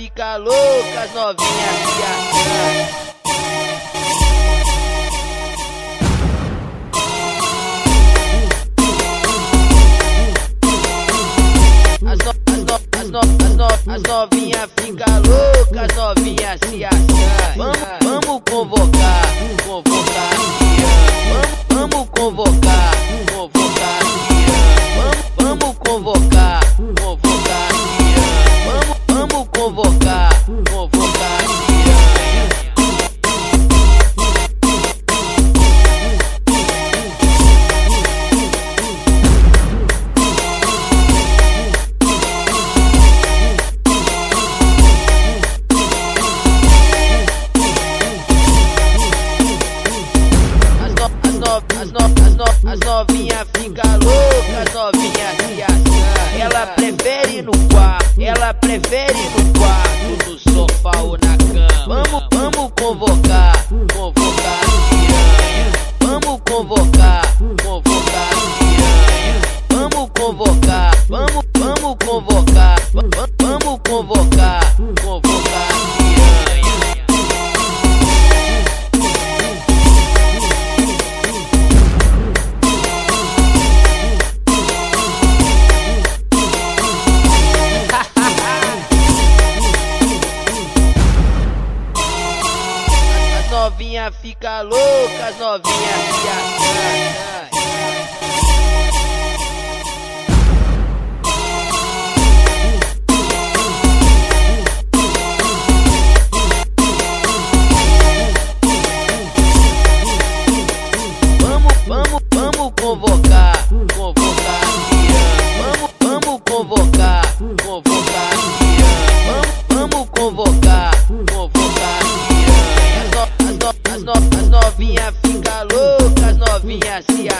fica louca, as novinha se arranha. As novinha fica louca, as novinha se arranha. Vamos convocar, convocar piranha. Vamos convocar, convocar piranha. Vamos convocar, convocar piranha. Vamos convocar, convocar piranha. As novinha fica louca, as novinha se arranha. Ela prefere no quarto, ela prefere no quarto, no sofá ou na cama. Vamos convocar, convocar piranha. Vamos convocar, convocar piranha. Vamos convocar, vamos convocar, vamos convocar, convocar piranha. Novinha fica louca, as novinha se arranha. Vamos convocar, convocar piranha. Vamos convocar, convocar piranha. Vamos convocar, convocar piranha. As novinha fica louca, as novinha se